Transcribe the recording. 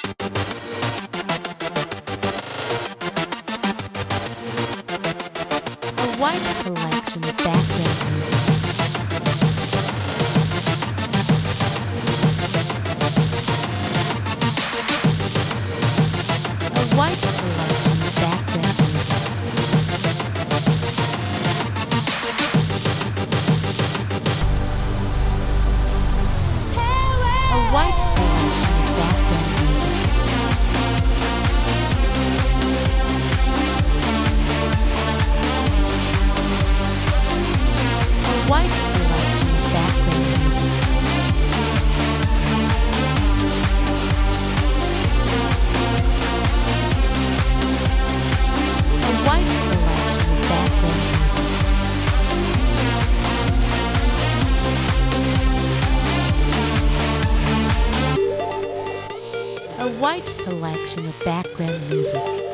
A wide selection of background music. A wide selection of background music. A wide selection of background music. A wide selection of background music. A wide selection of background music. A wide selection of background music.